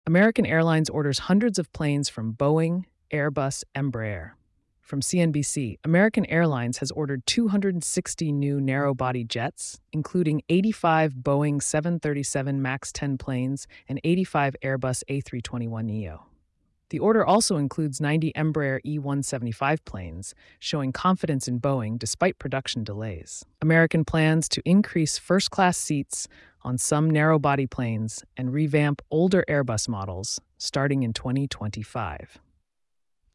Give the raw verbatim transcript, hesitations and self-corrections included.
American Airlines orders hundreds of planes from Boeing, Airbus, Embraer. From C N B C, American Airlines has ordered two hundred sixty new narrow-body jets, including eighty-five Boeing seven thirty-seven MAX ten planes and eighty-five Airbus A three twenty-one neo. The order also includes ninety Embraer E one seventy-five planes, showing confidence in Boeing despite production delays. American plans to increase first-class seats on some narrow-body planes and revamp older Airbus models starting in twenty twenty-five.